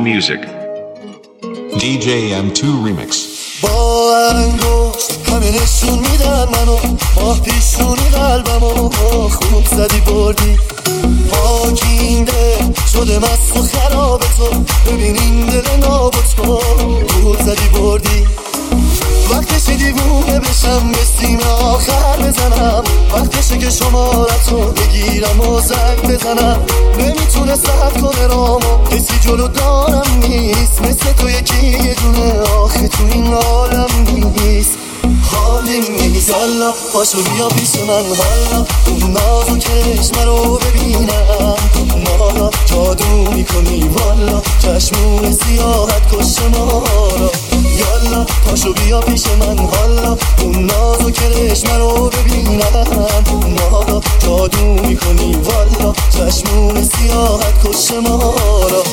music. DJ M2 Remix. با انگشت همه نشون میدن منو، ماه پیشونی قلبمو خوب زدی بردی. پاکینده شده مست و خراب تو، ببین این دل نابود کن خوب زدی بردی. وقتشه دیوونه بشم به سینه آخر بزنم، وقتشه که شمارتو بگیرم و زنگ بزنم. نمیتونه صبر کنه رامو، کسی جلو دارم نیست مثل تو یکی یه دونه، آخه تو این عالم نیست. حالیم نیست حالا پاشو بیا پیش من، حالا اون ناز و چشم رو ببینم. مالا جادو میکنی والا، چشمون سیاحت کش ما را. یالا پاشو بیا پیش من، حالا اون ناز و چشم رو ببینم. مالا جادو میکنی والا، چشمون سیاحت کش ما را.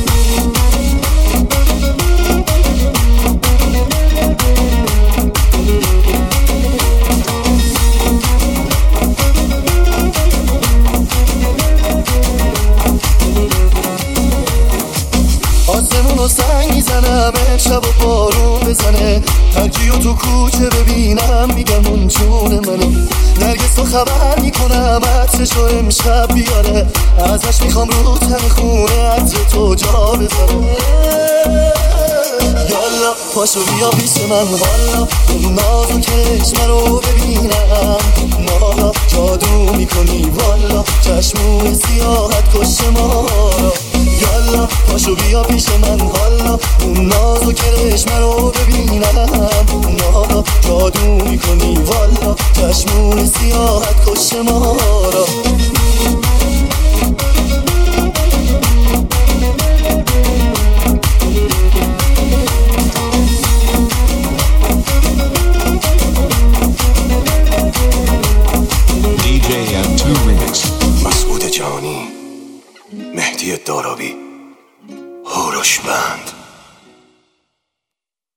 آسمونو سنگ میزنم امشب و بارون بزنه، ترکیو تو کوچه ببینم میگم اون جون منه. نرگس تو خبر میکنم عطرشو امشب بیاره، ازش میخوام رو تن خونه عطر تو جا بزنه. یالا پاشو بیا پیش من، حالا اون ناز و چشم رو ببینم. مالا جادو میکنی والا، چشمون سیاحت کش ما را. یالا پاشو بیا پیش من، حالا اون ناز و چشم رو ببینم. مالا جادو میکنی والا، چشمون سیاحت کش ما را. DJ M2 Remix. مسعود جانی، مهدی دارابی، هوروش بند.